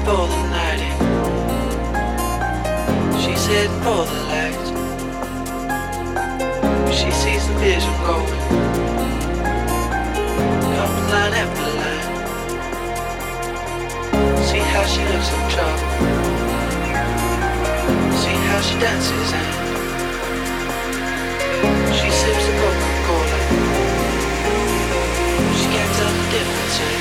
for the night. She's heading for the light. She sees the vision going, coming line after line. See how she looks in trouble. See how she dances and she sips the Coca-Cola. She can't tell the difference yet.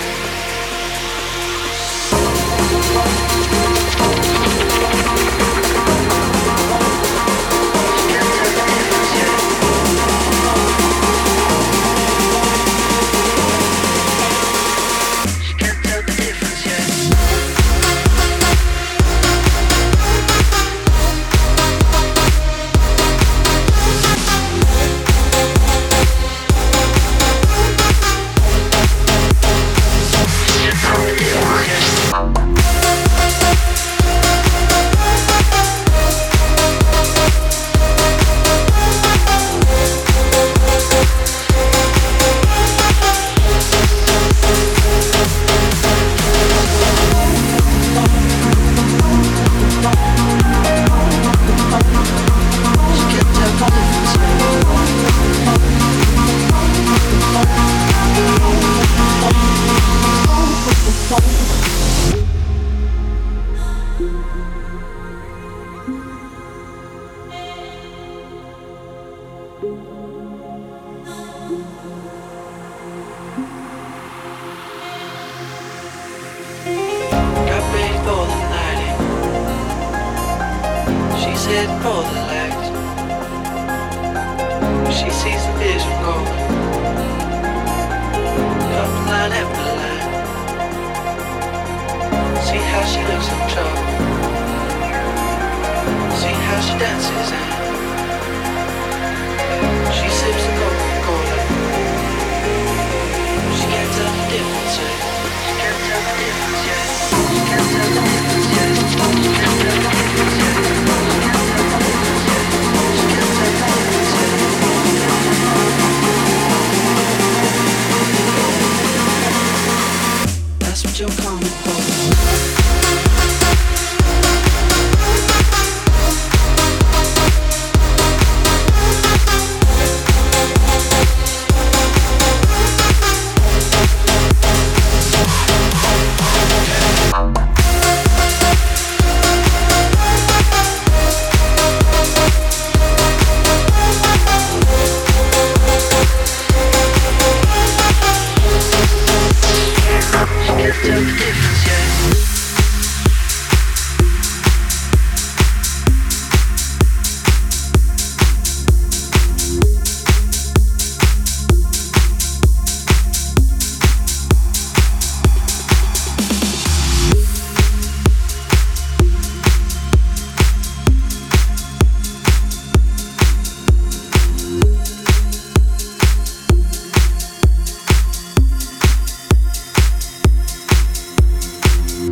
Heading for the light. She sees the vision going, coming line after line. See how she looks in trouble. See how she dances and she sips the Coca-Cola. She can't tell the difference yet. She can't tell the difference yet. She can't tell the difference yet. She can't tell the difference yet. That's what you're coming for.